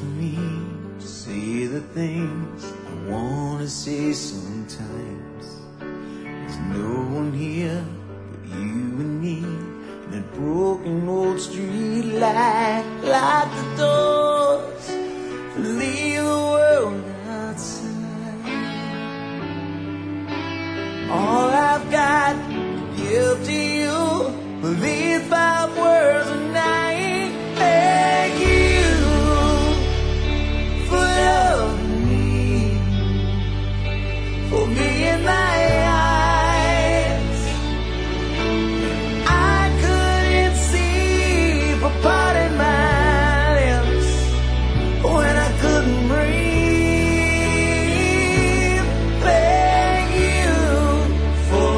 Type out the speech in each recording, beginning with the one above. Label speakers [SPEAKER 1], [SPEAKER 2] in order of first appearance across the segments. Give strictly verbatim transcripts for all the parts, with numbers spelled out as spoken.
[SPEAKER 1] for me to say the things I wanna say sometimes. There's no one here but you and me, and that broken old street light. Lock the doors, leave the world outside. All I've got to give to you are these five words, and I ain't beg you for loving me, for being my eyes. I couldn't see for parting my lips when I couldn't breathe. Beg you for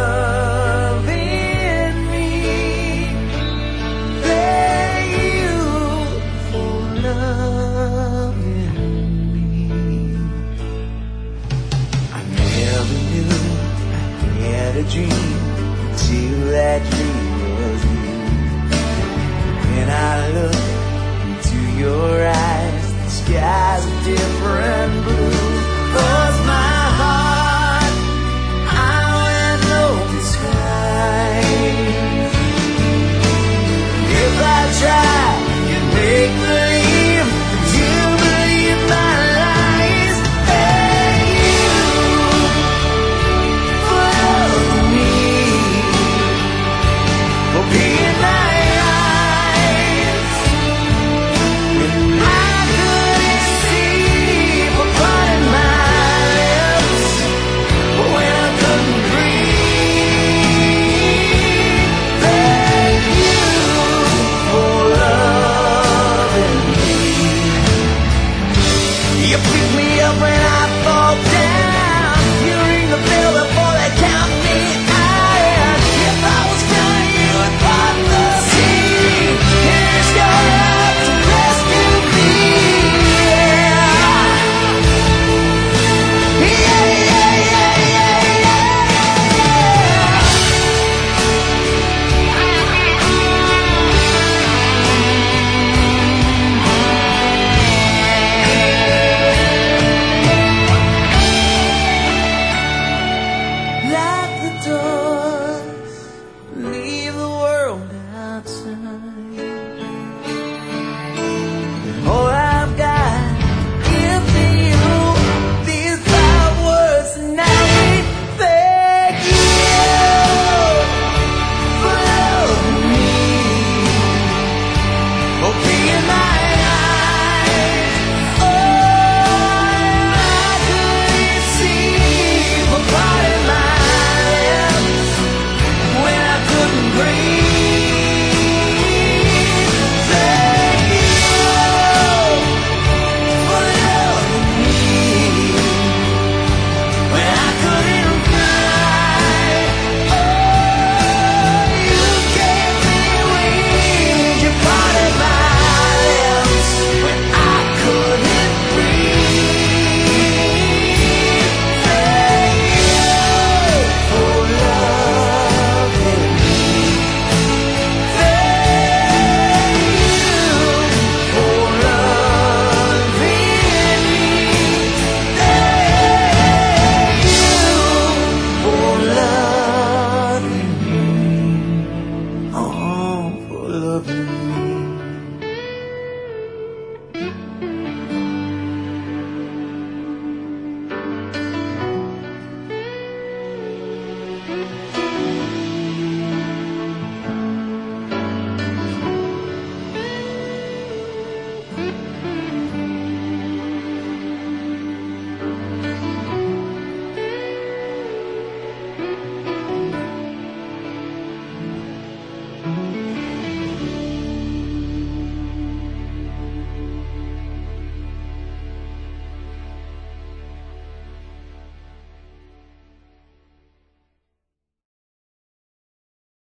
[SPEAKER 1] loving me. Beg you for loving me. I never knew I had a dream until that dream was you. When I look into your eyes, the skies are different.